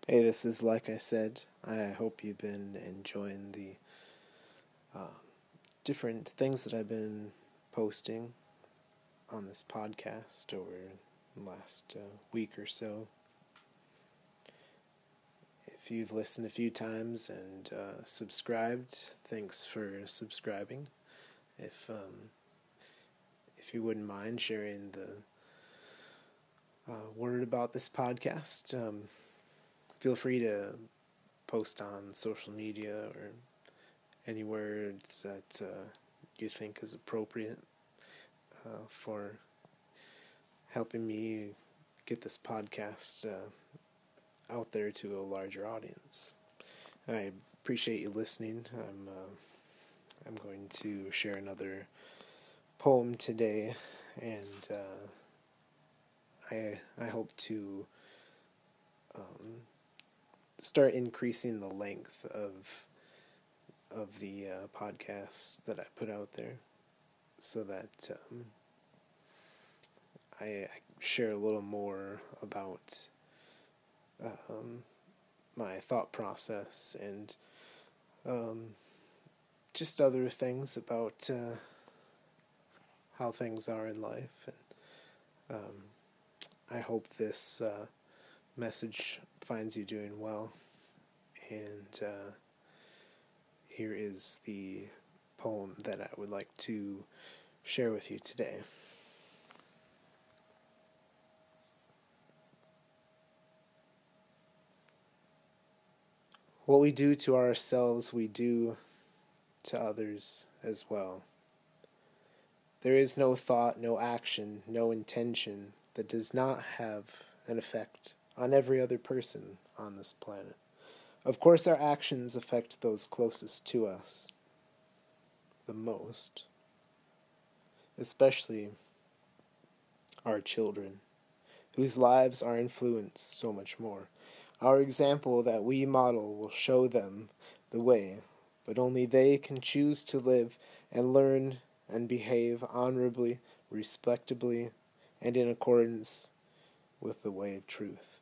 Hey, this is like I said. I hope you've been enjoying the uh, different things that I've been posting on this podcast over the last week or so. If you've listened a few times and subscribed, thanks for subscribing. If you wouldn't mind sharing the word about this podcast, feel free to post on social media or anywhere that you think is appropriate for helping me get this podcast out there to a larger audience. I appreciate you listening. I'm going to share another poem today, and I hope to start increasing the length of the podcasts that I put out there, so that I share a little more about my thought process and just other things about how things are in life. And I hope this message finds you doing well. And here is the poem that I would like to share with you today. What we do to ourselves, we do to others as well. There is no thought, no action, no intention that does not have an effect on every other person on this planet. Of course, our actions affect those closest to us the most, especially our children, whose lives are influenced so much more. Our example that we model will show them the way, but only they can choose to live and learn and behave honorably, respectably, and in accordance with the way of truth.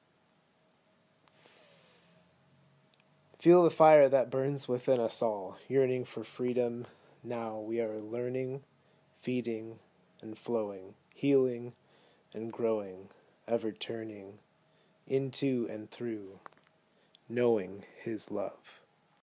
Feel the fire that burns within us all, yearning for freedom. Now we are learning, feeding, and flowing, healing and growing, ever turning into and through, knowing His love.